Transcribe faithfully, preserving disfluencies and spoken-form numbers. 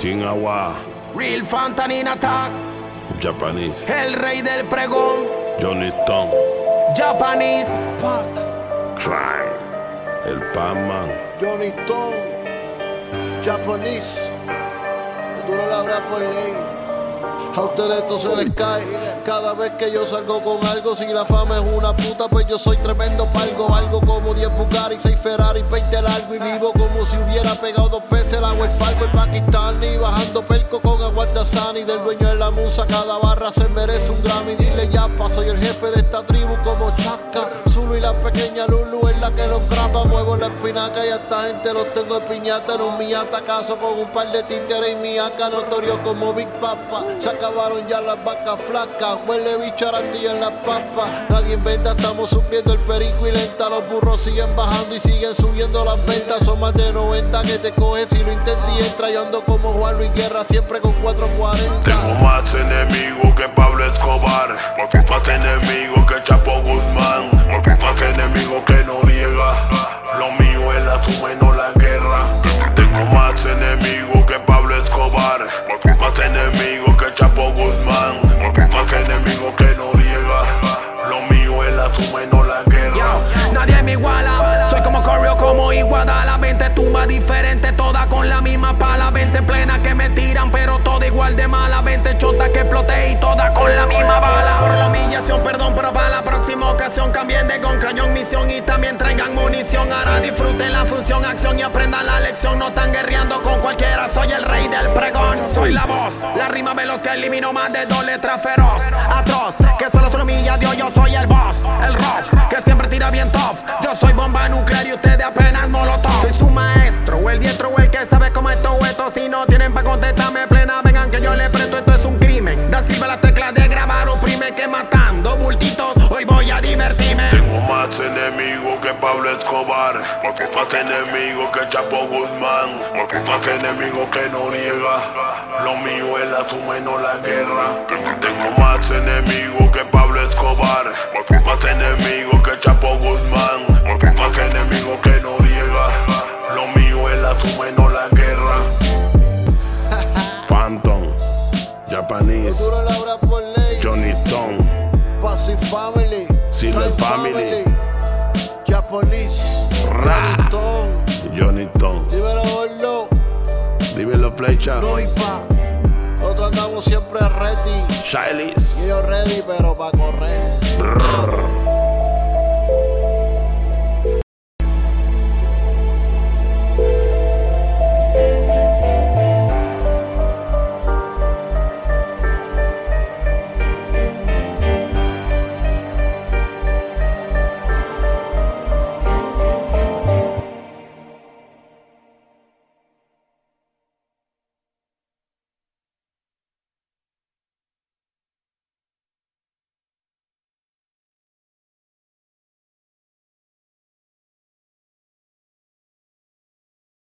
Chinagua, Real Fantanin Attack, Japanese, el rey del pregón, Johnny Stone, Japanese, Pac, Crime, el Batman, Johnny Stone, Japanese, el duro la habrá por ley. A ustedes esto se les cae cada vez que yo salgo con algo. Si la fama es una puta, pues yo soy tremendo palgo. Algo como diez Bugatti, seis Ferrari, veinte largo. Y vivo como si hubiera pegado dos veces el agua, el falco, el Pakistani. Bajando perco con Aguardasani. Del dueño de la musa, cada barra se merece un Grammy. Dile yapa, soy el jefe de esta tribu como Chaka. Zulu y la pequeña Lulu es la que los graba. Muevo la espinaca y a esta gente los tengo de piñata. En un miata caso con un par de títeres y miaca. Notorio como Big Papa. Se acabaron ya las vacas flacas. Huele bicho arantilla en las papas. Nadie inventa, estamos sufriendo el perico y lenta. Los burros siguen bajando y siguen subiendo las ventas. Son más de noventa que te coges si lo intentas y entra. Yo ando como Juan Luis Guerra, siempre con cuatro cuarenta. Tengo más enemigos que Pablo Escobar, más enemigos que Chapo Guzmán, más enemigos que Noriega. Lo mío es la suma y no la guerra. Tengo más enemigos que Pablo Escobar, más enemigos que Chapo Guzmán, más enemigos que Noriega. Lo mío es la suma y no la guerra. Yo, nadie me iguala, soy como Corrio, como Iguadala. Veinte tumbas diferentes, todas con la misma pala. Veinte plenas que me tiran, pero toda igual de mala. Veinte chotas que exploté y todas con la misma bala. Por la humillación, perdón, pero para la próxima ocasión cambien de con cañón misión y también traigan munición. Ahora disfruten la función, acción y aprendan la lección. No están guerreando con cualquiera, soy el rey del pregón. Soy la voz, la rima veloz que elimino más de dos letras feroz. Atroz, que solo se humilla Dios, yo soy el boss. El rough, que siempre tira bien tough. Yo soy bomba nuclear y ustedes apenas molotov. Soy su maestro, o el diestro, o el que sabe cómo esto o esto. Si no tienen pa' contestarme plena, vengan que yo le presto, esto es un crimen. Da silba las teclas de grabar, oprime que matando bultitos, hoy voy a divertirme. Tengo más enemigos que Pablo Escobar, más enemigos que Chapo Guzmán, más enemigos que Noriega. Lo mío es la suma y no la guerra. Tengo más enemigos que Pablo Escobar, más enemigos que Chapo Guzmán, más enemigos que Noriega. Lo mío es la suma y no la guerra. Phantom, Japanese, Duro la habrá por ley. Johnny Stone, Pasi Family, Silver Crime Family, Japanese, Ra. Johnny Stone. Johnny Stone. Dímelo, gordo. Dímelo, flecha. No y pa. Nosotros andamos siempre ready. Shileys. Y yo ready, pero pa' correr. Brrr.